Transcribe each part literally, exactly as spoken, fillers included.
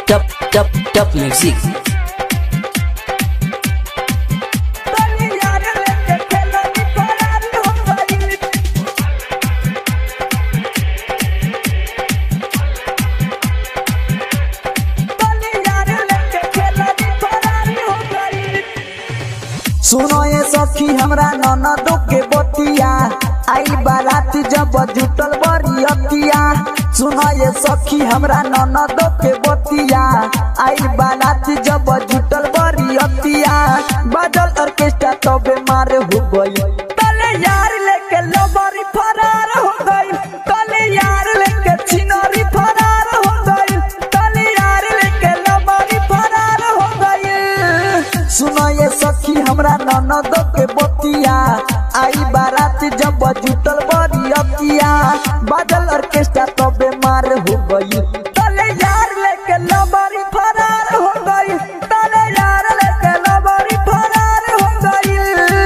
top top top music. सुनो ये सखी हमरा ननदो के बतिया आई बारात जब जुटल बरियतिया। सुनो ये सखी हमरा ननदो के बतिया आई बारात जब जुटल बरियतिया। बाजल ऑर्केस्ट्रा तबे मारे हो गई तले यार लेके लबरी फरार हो गई। तले यार लेके छिनरी फरार हो गई। तले यार लेके लबरी फरार हो गई। सुनो ये सखी हमरा ननदो के बतिया आई बारात जब जुटल बरियतिया। बाजल ऑर्केस्ट्रा तबे मार हो गई तले यार लेके लबरी फरार हो गई। तले यार लेके लबरी फरार हो गई।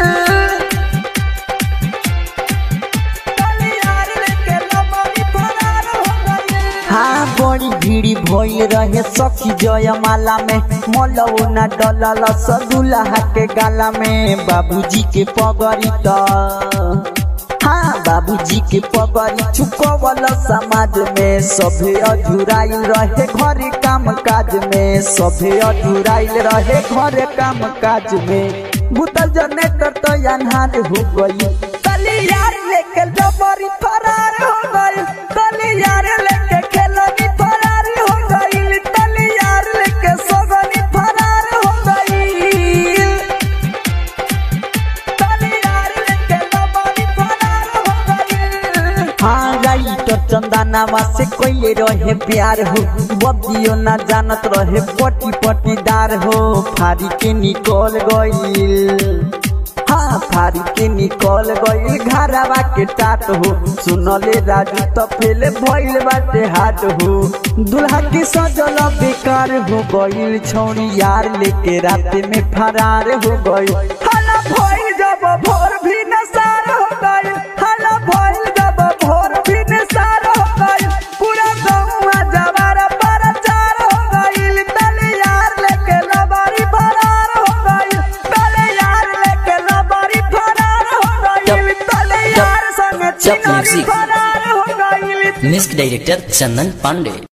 तले यार लेके लबरी फरार हो गई। हाँ बड़ी भीड़ी भइल रहे सखी जयमाला में। मलौना डलल सदुल्हा के गाला में। बाबूजी के पगड़ी त हाँ बाबूजी के पगड़ी चुकवल समाज में। सभे अधूराइल रहे घर काम काज में। सभे अधूराइल रहे घर काम काज में। बुतल जनरेटर तो अन्हार हो गई तले यार लेके जबरी फरार हो गई। तले यार लेके खेलनी फरार हो गई। तले यार लेके सगनी फरार हो गई। तले यार लेके जबरी फरार हो गई। हाँ राइटर चंदनावा से कोई रहे प्यार हो। बदियो ना जानत रहे पटी पटीदार हो। फारी के निकल गईल हाँ फारी के निकल गई घरवा के टाट हो। सुनले राजू तो फेले भइल बाटे हाट हो। दुल्हा के सजल बेकार हो गईल छौरी यार लेके रात में फरार हो गई। हला भइल जब भोर भी नसार हो गई। हला भइल जब भोर भी नसार हो गई। पूरा गौवा जवारा परचार हो गईल। तले यार लेके लबरी फरार हो गई। तले यार लेके लबरी फरार हो गई। तले यार संग छिनरी फरार हो गई। Music director Chandan Pandey.